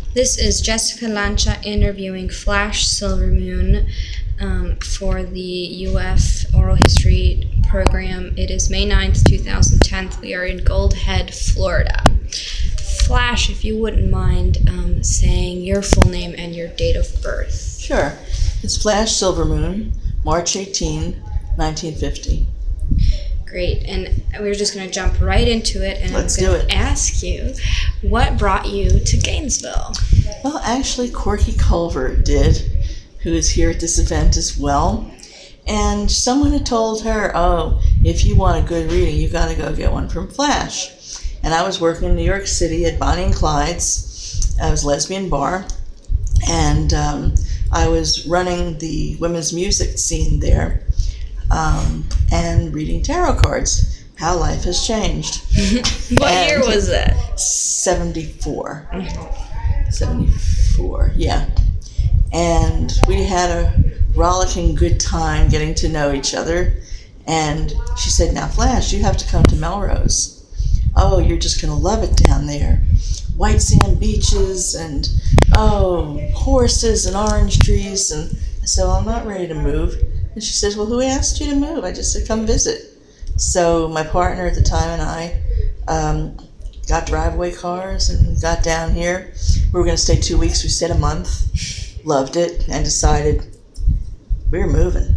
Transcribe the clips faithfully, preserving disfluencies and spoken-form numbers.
This is Jessica Lancha interviewing Flash Silvermoon um, for the U F Oral History program. It is May ninth, twenty ten. We are in Gold Head, Florida. Flash, if you wouldn't mind um, saying your full name and your date of birth. Sure. It's Flash Silvermoon, March eighteenth, nineteen fifty. Great, and we're just going to jump right into it, and Let's I'm do going it. to ask you, what brought you to Gainesville? Well, actually, Corky Culver did, who is here at this event as well. And someone had told her, oh, if you want a good reading, you got to go get one from Flash. And I was working in New York City at Bonnie and Clyde's. I was a lesbian bar. And um, I was running the women's music scene there. Um, and reading tarot cards, how life has changed. What And year was that? seventy-four. seventy-four, yeah. And we had a rollicking good time getting to know each other. And she said, now, Flash, you have to come to Melrose. Oh, you're just going to love it down there. White sand beaches and, oh, horses and orange trees. And I said, well, I'm not ready to move. And she says, well, who asked you to move? I just said, come visit. So my partner at the time and I um, got driveway cars and we got down here. We were going to stay two weeks. We stayed a month, loved it, and decided we were moving.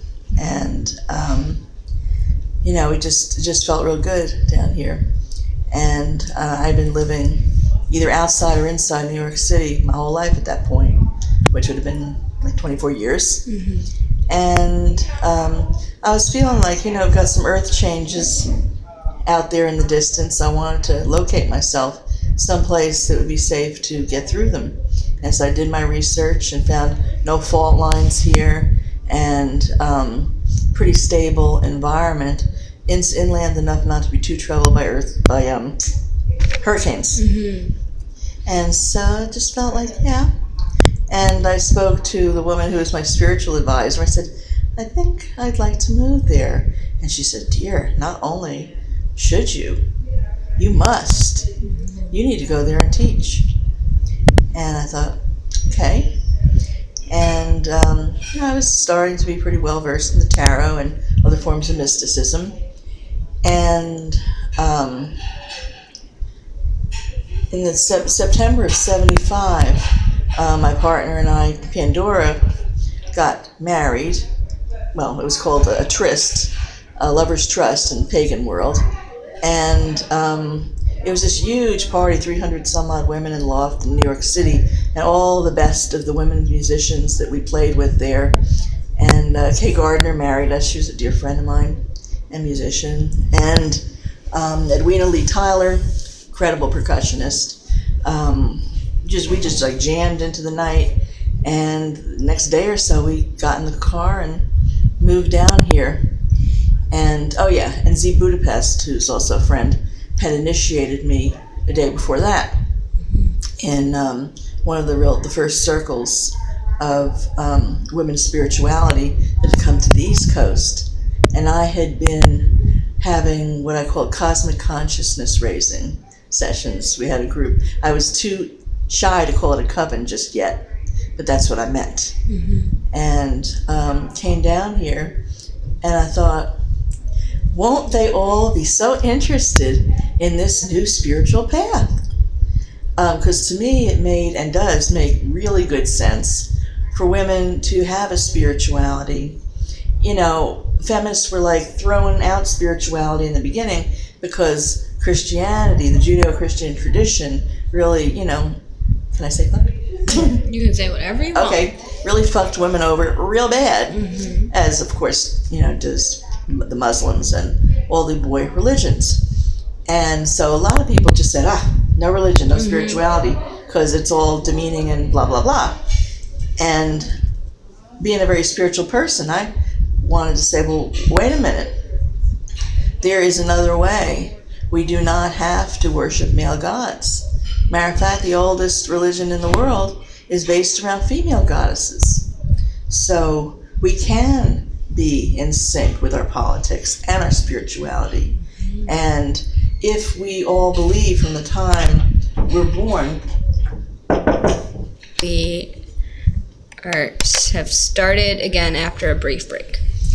And, um, you know, it just, it just felt real good down here. And uh, I'd been living either outside or inside New York City my whole life at that point, which would have been like twenty-four years. Mm-hmm. And um, I was feeling like, you know, I've got some earth changes out there in the distance. I wanted to locate myself someplace that would be safe to get through them. And so I did my research and found no fault lines here and um, pretty stable environment, in, inland enough not to be too troubled by earth by um, hurricanes. Mm-hmm. And so I just felt like, yeah. And I spoke to the woman who was my spiritual advisor. I said, I think I'd like to move there. And she said, dear, not only should you, you must. You need to go there and teach. And I thought, okay. And um, you know, I was starting to be pretty well versed in the tarot and other forms of mysticism. And um, in the sep- September of seventy-five, Uh, my partner and I, Pandora, got married. Well, it was called a, a tryst, a lover's trust in the pagan world. And um, it was this huge party, three hundred some odd women in loft in New York City, and all the best of the women musicians that we played with there. And uh, Kay Gardner married us. She was a dear friend of mine and musician. And um, Edwina Lee Tyler, incredible percussionist. Um, Just we just like jammed into the night, and the next day or so we got in the car and moved down here. And oh yeah, and Z Budapest, who's also a friend, had initiated me a day before that in um, one of the real the first circles of um, women's spirituality that had come to the East Coast, and I had been having what I call cosmic consciousness raising sessions. We had a group. I was too shy to call it a coven just yet, but that's what I meant. Mm-hmm. And um, came down here, and I thought, won't they all be so interested in this new spiritual path? Because um, to me it made, and does make, really good sense for women to have a spirituality. You know, feminists were like throwing out spirituality in the beginning because Christianity, the Judeo-Christian tradition, really, you know, can I say fuck? You can say whatever you want. Okay, really fucked women over real bad, Mm-hmm. as of course, you know, does the Muslims and all the boy religions. And so a lot of people just said, ah, no religion, no Mm-hmm. spirituality, because it's all demeaning and blah, blah, blah. And being a very spiritual person, I wanted to say, well, wait a minute. There is another way. We do not have to worship male gods. Matter of fact, the oldest religion in the world is based around female goddesses. So we can be in sync with our politics and our spirituality. And if we all believe from the time we're born we are have started again after a brief break.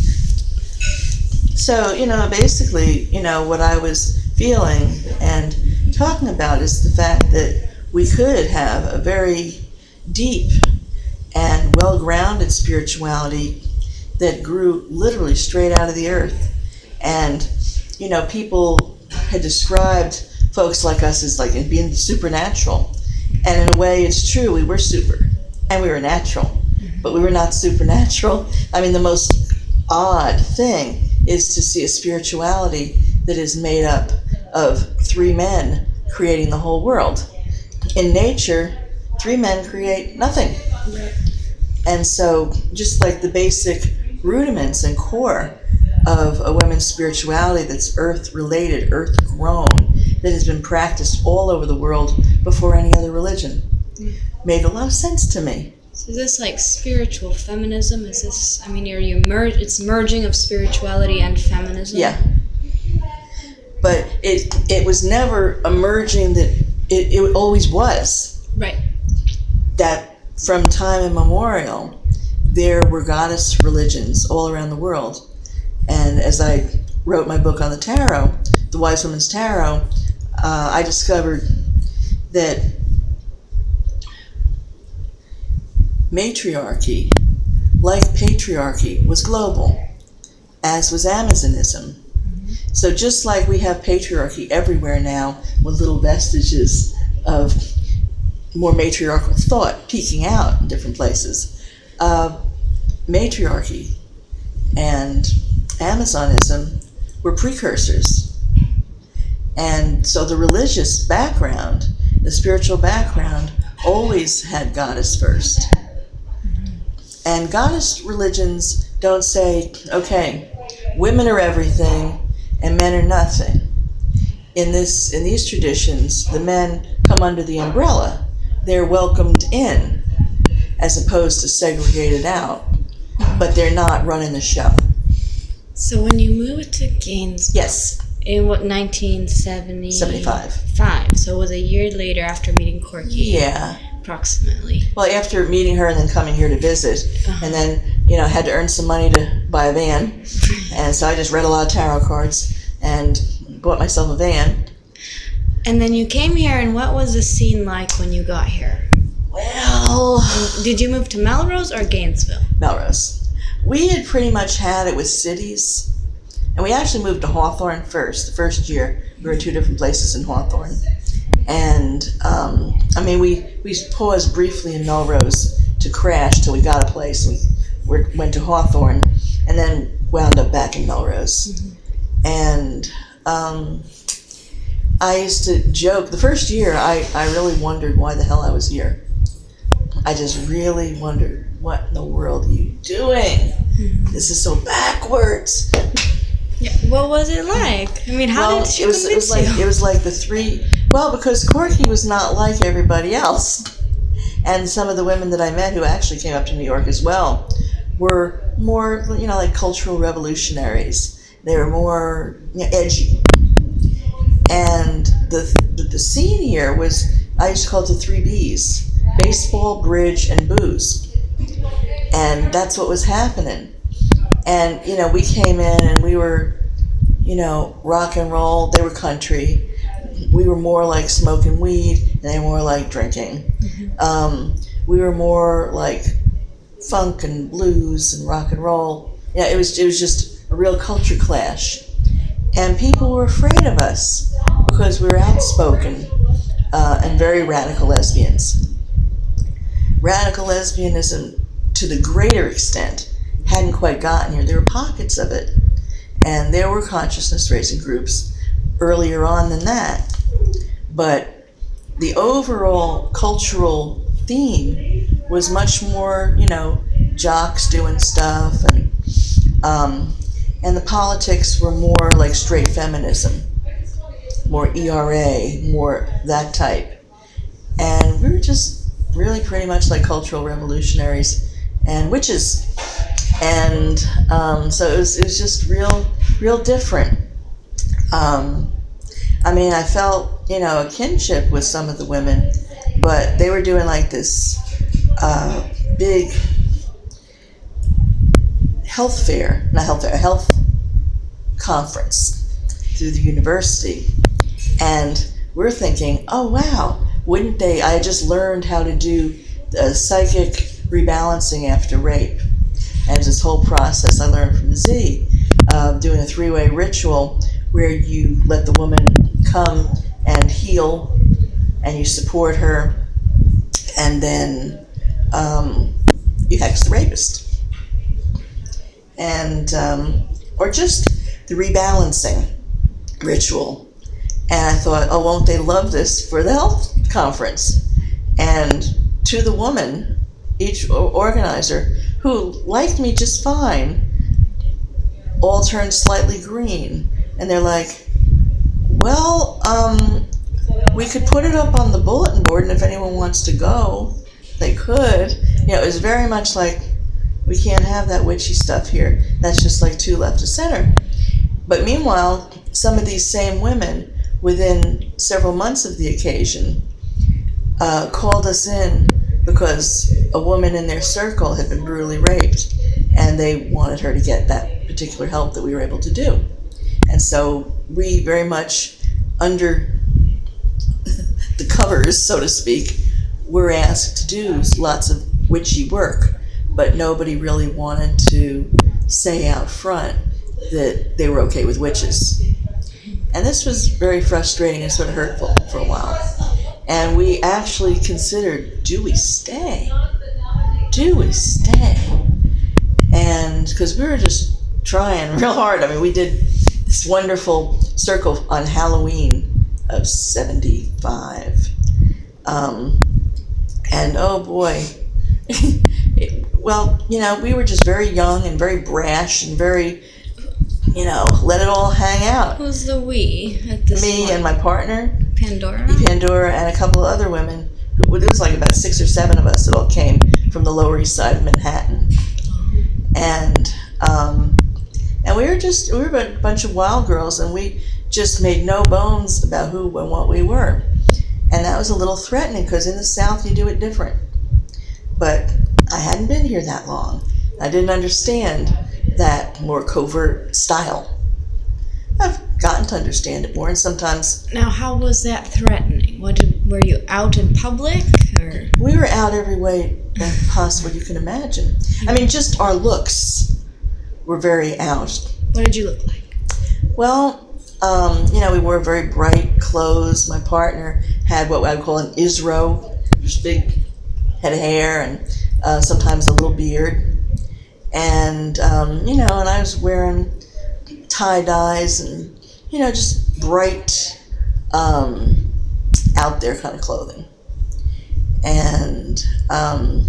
So, you know, basically, you know, what I was feeling and talking about is the fact that we could have a very deep and well-grounded spirituality that grew literally straight out of the earth. And, you know, people had described folks like us as like being supernatural. And in a way, it's true, we were super and we were natural, but we were not supernatural. I mean, the most odd thing is to see a spirituality that is made up of three men creating the whole world. In nature, three men create nothing. Right. And so just like the basic rudiments and core of a women's spirituality that's earth-related, earth-grown, that has been practiced all over the world before any other religion, made a lot of sense to me. So is this like spiritual feminism? Is this, I mean, you're, you merge, it's merging of spirituality and feminism? Yeah. But it it was never a merging that, it, it always was. Right. That from time immemorial, there were goddess religions all around the world. And as I wrote my book on the tarot, The Wise Woman's Tarot, uh, I discovered that matriarchy, like patriarchy, was global, as was Amazonism. Mm-hmm. So just like we have patriarchy everywhere now, with little vestiges of more matriarchal thought peeking out in different places, uh, matriarchy and Amazonism were precursors. And so the religious background, the spiritual background, always had goddess first. And goddess religions don't say, okay, women are everything and men are nothing. In this, in these traditions, the men come under the umbrella. They're welcomed in, as opposed to segregated out, but they're not running the show. So when you moved to Gainesville, Yes, in what, nineteen seventy? seventy-five. Five. So it was a year later after meeting Corky. Yeah. Approximately. Well, after meeting her and then coming here to visit, Uh-huh. and then, you know, had to earn some money to buy a van. And so I just read a lot of tarot cards and bought myself a van. And then you came here, and what was the scene like when you got here? Well, Did you move to Melrose or Gainesville? Melrose. We had pretty much had it with cities. And we actually moved to Hawthorne first. The first year, we were two different places in Hawthorne. And, um, I mean, we, we paused briefly in Melrose to crash till we got a place. We were, went to Hawthorne and then wound up back in Melrose. Mm-hmm. And um, I used to joke. The first year, I, I really wondered why the hell I was here. I just really wondered, what in the world are you doing? Mm-hmm. This is so backwards. Yeah. What was it like? I mean, how well, did she it was, convince it was like you? it was like the three. Well, because Corky was not like everybody else, and some of the women that I met who actually came up to New York as well were more, you know, like cultural revolutionaries. They were more, you know, edgy, and the, the the scene here was, I used to call it the three B's: baseball, bridge, and booze, and that's what was happening. And, you know, we came in and we were, you know, rock and roll. They were country. We were more like smoking weed, and they were more like drinking. Mm-hmm. Um, we were more like funk and blues and rock and roll. Yeah, it was it was just a real culture clash. And people were afraid of us because we were outspoken uh, and very radical lesbians. Radical lesbianism, to the greater extent, hadn't quite gotten here. There were pockets of it, and there were consciousness raising groups earlier on than that. But the overall cultural theme was much more, you know, jocks doing stuff, and um, and the politics were more like straight feminism, more E R A, more that type. And we were just really pretty much like cultural revolutionaries and witches. And um, so it was, it was just real, real different. Um, I mean, I felt, you know, a kinship with some of the women, but they were doing like this uh, big health fair, not health fair, a health conference through the university. And we're thinking, oh wow, wouldn't they, I just learned how to do the psychic rebalancing after rape. And this whole process I learned from Z, uh, doing a three-way ritual where you let the woman come and heal and you support her, and then um, you hex the rapist. And, um, or just the rebalancing ritual. And I thought, oh, won't they love this for the health conference? And to the woman, each organizer, who liked me just fine, all turned slightly green. And they're like, well, um, we could put it up on the bulletin board, and if anyone wants to go, they could. You know, it was very much like, we can't have that witchy stuff here. That's just like too left of center. But meanwhile, some of these same women, within several months of the occasion, uh, called us in because a woman in their circle had been brutally raped, and they wanted her to get that particular help that we were able to do. And so we very much, under the covers, so to speak, were asked to do lots of witchy work, but nobody really wanted to say out front that they were okay with witches. And this was very frustrating and sort of hurtful for a while. And we actually considered, do we stay? Do we stay? And because we were just trying real hard. I mean, we did this wonderful circle on Halloween of seventy-five. Um, and oh boy, it, well, you know, we were just very young and very brash and very, you know, let it all hang out. Who's the we at this Me point? and my partner, Pandora? Pandora, and a couple of other women. It was like about six or seven of us that all came from the Lower East Side of Manhattan. And um, and we were just, we were a bunch of wild girls, and we just made no bones about who and what we were. And that was a little threatening, because in the South you do it different. But I hadn't been here that long. I didn't understand that more covert style. I've gotten to understand it more, and sometimes Now, how was that threatening? What did, were you out in public, or? we were out every way possible you can imagine. I mean, just our looks were very out. What did you look like? Well, um, you know, we wore very bright clothes. My partner had what I would call an Isro, just big head of hair, and uh, sometimes a little beard. And, um, you know, and I was wearing tie-dyes and, you know, just bright, um, out there kind of clothing. And, um,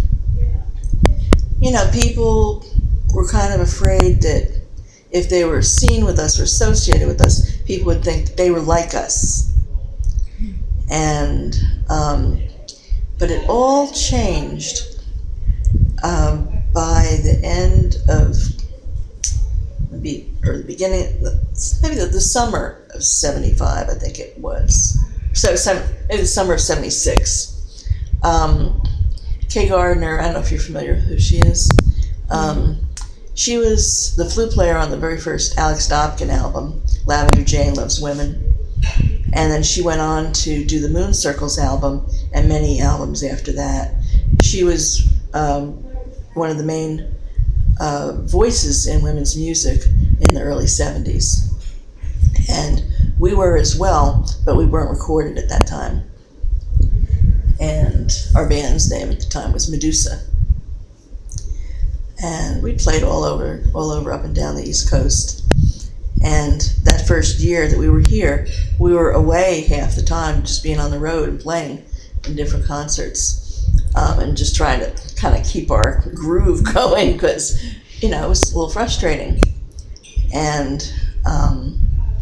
you know, people were kind of afraid that if they were seen with us or associated with us, people would think that they were like us. And, um, but it all changed um, by the end of, maybe, or the beginning, maybe the, the summer of seventy-five, I think it was. So, some, maybe the summer of seventy-six. Um, Kay Gardner, I don't know if you're familiar with who she is. Um, she was the flute player on the very first Alex Dobkin album, Lavender Jane Loves Women. And then she went on to do the Moon Circles album and many albums after that. She was um, one of the main uh, voices in women's music in the early seventies. And we were as well, but we weren't recorded at that time. And our band's name at the time was Medusa. And we played all over, all over up and down the East Coast. And that first year that we were here, we were away half the time, just being on the road and playing in different concerts, um, and just trying to kind of keep our groove going, because, you know, it was a little frustrating. And um,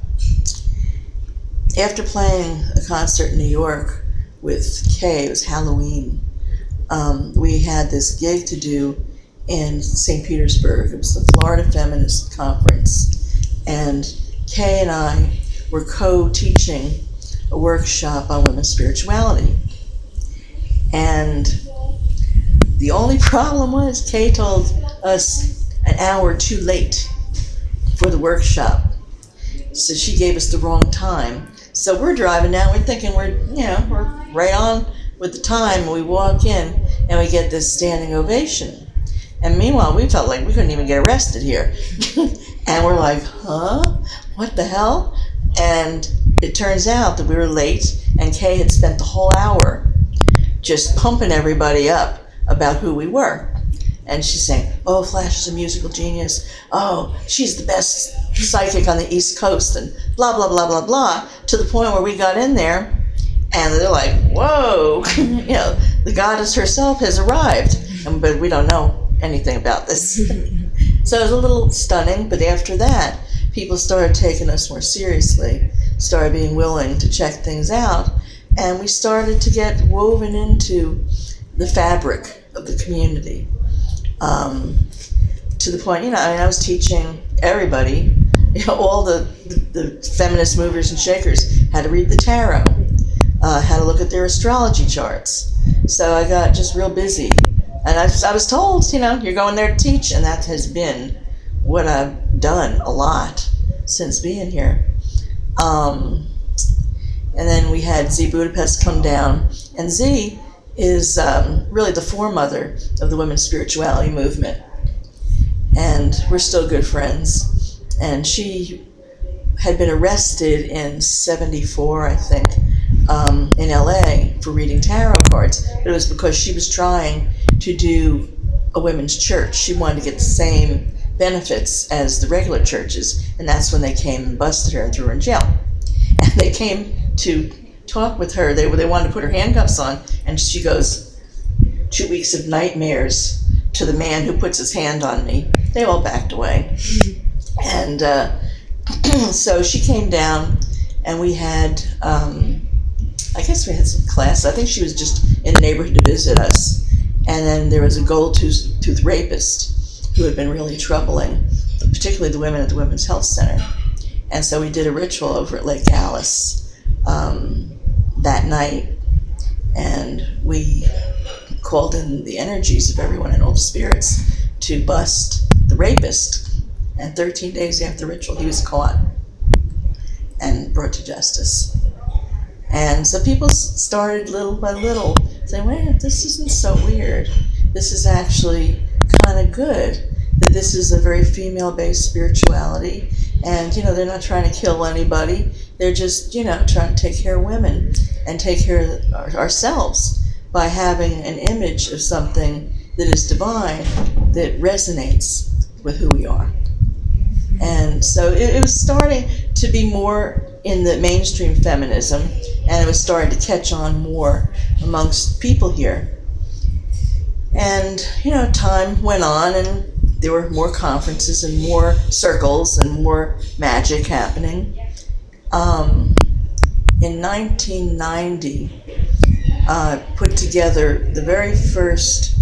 after playing a concert in New York with Kay, it was Halloween, um, we had this gig to do in Saint Petersburg. It was the Florida Feminist Conference. And Kay and I were co-teaching a workshop on women's spirituality. And The only problem was Kay told us an hour too late for the workshop. So she gave us the wrong time. So we're driving down, we're thinking we're, you know, we're right on with the time. And we walk in and we get this standing ovation. And meanwhile, we felt like we couldn't even get arrested here. And we're like, huh? What the hell? And it turns out that we were late, and Kay had spent the whole hour just pumping everybody up about who we were. And she's saying, oh, Flash is a musical genius. Oh, she's the best psychic on the East Coast, and blah, blah, blah, blah, blah, to the point where we got in there, and they're like, whoa, you know, the goddess herself has arrived. And, but we don't know anything about this. So it was a little stunning, but after that, people started taking us more seriously, started being willing to check things out, and we started to get woven into the fabric of the community. Um, to the point, you know, I mean, I was teaching everybody, you know, all the, the, the feminist movers and shakers how to read the tarot, uh, how to look at their astrology charts. So I got just real busy. And I, I was told, you know, you're going there to teach, and that has been what I've done a lot since being here. Um, and then we had Z Budapest come down, and Z is um, really the foremother of the women's spirituality movement. And we're still good friends. And she had been arrested in seventy-four, I think, um, in L A for reading tarot cards. But it was because she was trying to do a women's church. She wanted to get the same benefits as the regular churches, and that's when they came and busted her and threw her in jail. And they came to talk with her. They, they wanted to put her handcuffs on, and she goes, two weeks of nightmares to the man who puts his hand on me. They all backed away. And uh, so she came down, and we had, um, I guess we had some class. I think she was just in the neighborhood to visit us. And then there was a gold-tooth tooth rapist who had been really troubling, particularly the women at the Women's Health Center. And so we did a ritual over at Lake Alice um, that night, and we called in the energies of everyone in all the spirits to bust the rapist. And thirteen days after the ritual, he was caught and brought to justice. And so people started little by little saying, wait, this isn't so weird. This is actually kind of good. That this is a very female-based spirituality. And, you know, they're not trying to kill anybody. They're just, you know, trying to take care of women and take care of our, ourselves by having an image of something that is divine that resonates with who we are. And so it, it was starting to be more in the mainstream feminism, and it was starting to catch on more amongst people here. And, you know, time went on, and there were more conferences and more circles and more magic happening. Um, in nineteen ninety, uh, put together the very first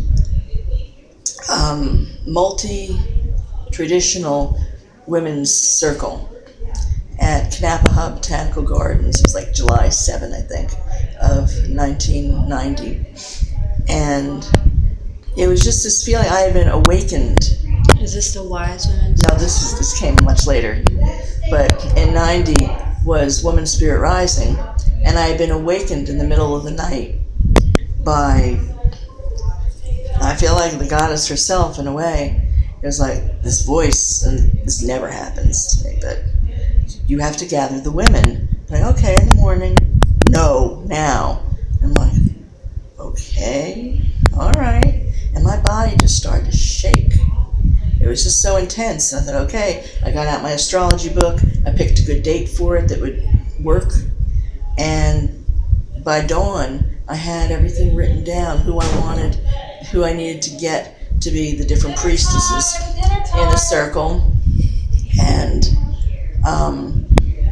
um, multi-traditional women's circle at Kanapaha Botanical Gardens. It was like July seventh, I think, of nineteen ninety. And it was just this feeling I had been awakened. Is this the Wise Women? No, this is this came much later. But in ninety was Woman Spirit Rising, and I had been awakened in the middle of the night by, I feel like the goddess herself in a way. It was like this voice, and this never happens to me, but you have to gather the women. Like, okay, in the morning, no, now. I'm like, okay, all right. And my body just started to shake. It was just so intense. And I thought, okay, I got out my astrology book. I picked a good date for it that would work. And by dawn, I had everything written down, who I wanted, who I needed to get to be the different priestesses in the circle. And um,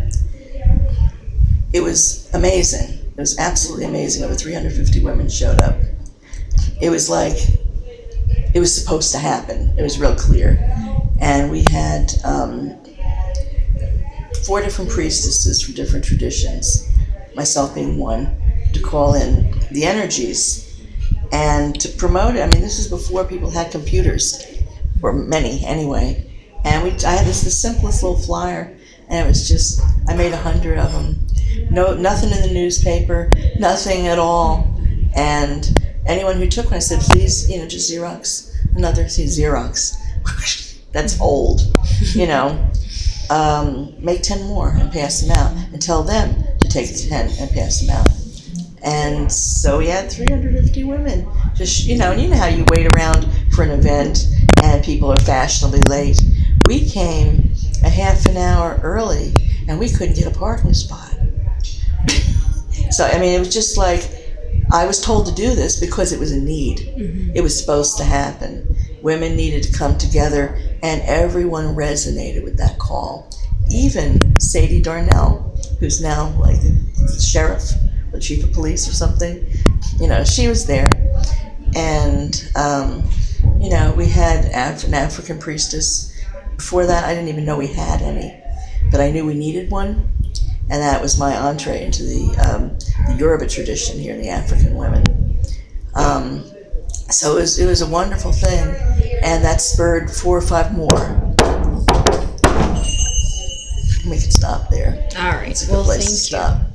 it was amazing. It was absolutely amazing. Over three hundred fifty women showed up. It was like, it was supposed to happen. It was real clear. And we had um, four different priestesses from different traditions, myself being one, to call in the energies. and to promote it. I mean, this is before people had computers, or many anyway. And we, I had this the simplest little flyer, and it was just, I made a hundred of them. No, nothing in the newspaper, nothing at all. And anyone who took one, I said, please, you know, just Xerox. Another, see, Xerox. That's old, you know. Um, make ten more and pass them out, and tell them to take ten and pass them out. And so we had three hundred fifty women. Just, you know, and you know how you wait around for an event and people are fashionably late. We came a half an hour early and we couldn't get a parking spot. So, I mean, it was just like, I was told to do this because it was a need. Mm-hmm. It was supposed to happen. Women needed to come together, and everyone resonated with that call. Even Sadie Darnell, who's now like the sheriff, the chief of police or something, you know, she was there. And, um, you know, we had Af- an African priestess. Before that, I didn't even know we had any, but I knew we needed one. And that was my entree into the, um, the Yoruba tradition here, the African women. Um, so it was, it was a wonderful thing, and that spurred four or five more. We can stop there. All right. It's a good Well, place thank to you. stop.